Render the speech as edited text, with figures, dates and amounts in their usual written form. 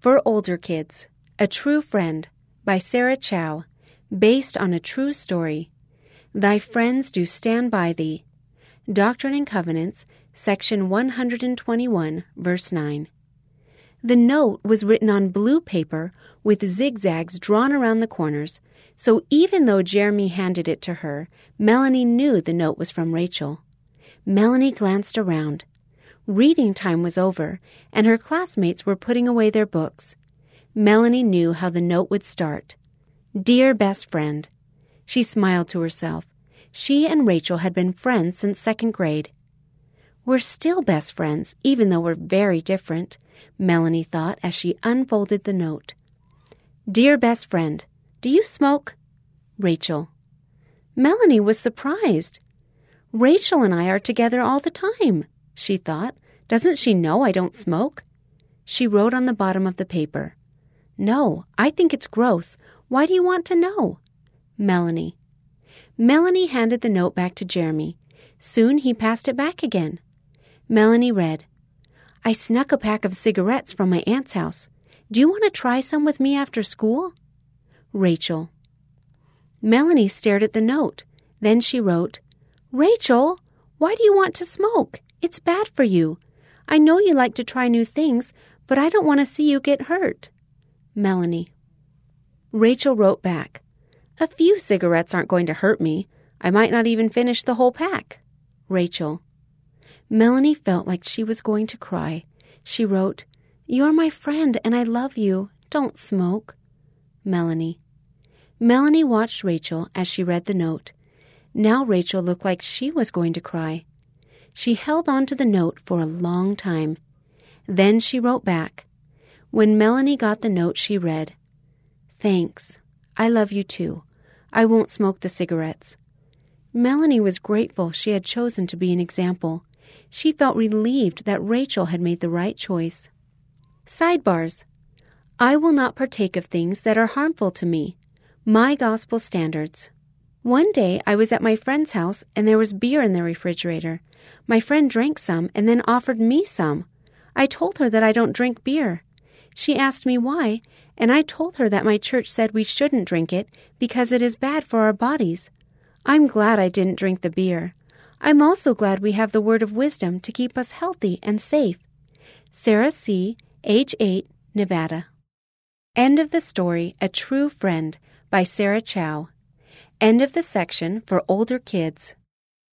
For Older Kids, A True Friend by Sarah Chow, based on a true story. Thy friends do stand by thee. Doctrine and Covenants, section 121, verse 9. The note was written on blue paper with zigzags drawn around the corners, so even though Jeremy handed it to her, Melanie knew the note was from Rachel. Melanie glanced around. Reading time was over, and her classmates were putting away their books. Melanie knew how the note would start. Dear best friend. She smiled to herself. She and Rachel had been friends since second grade. We're still best friends, even though we're very different, Melanie thought as she unfolded the note. Dear best friend, do you smoke? Rachel. Melanie was surprised. Rachel and I are together all the time, she thought. Doesn't she know I don't smoke? She wrote on the bottom of the paper. No, I think it's gross. Why do you want to know? Melanie. Melanie handed the note back to Jeremy. Soon he passed it back again. Melanie read, I snuck a pack of cigarettes from my aunt's house. Do you want to try some with me after school? Rachel. Melanie stared at the note. Then she wrote, Rachel, why do you want to smoke? It's bad for you. I know you like to try new things, but I don't want to see you get hurt. Melanie. Rachel wrote back, A few cigarettes aren't going to hurt me. I might not even finish the whole pack. Rachel. Melanie felt like she was going to cry. She wrote, You're my friend and I love you. Don't smoke. Melanie. Melanie watched Rachel as she read the note. Now Rachel looked like she was going to cry. She held on to the note for a long time. Then she wrote back. When Melanie got the note, she read, Thanks. I love you too. I won't smoke the cigarettes. Melanie was grateful she had chosen to be an example. She felt relieved that Rachel had made the right choice. Sidebars. I will not partake of things that are harmful to me. My gospel standards. One day I was at my friend's house and there was beer in the refrigerator. My friend drank some and then offered me some. I told her that I don't drink beer. She asked me why, and I told her that my church said we shouldn't drink it because it is bad for our bodies. I'm glad I didn't drink the beer. I'm also glad we have the word of wisdom to keep us healthy and safe. Sarah C., age 8, Nevada. End of the story, A True Friend by Sarah Chow. End of the section for older kids.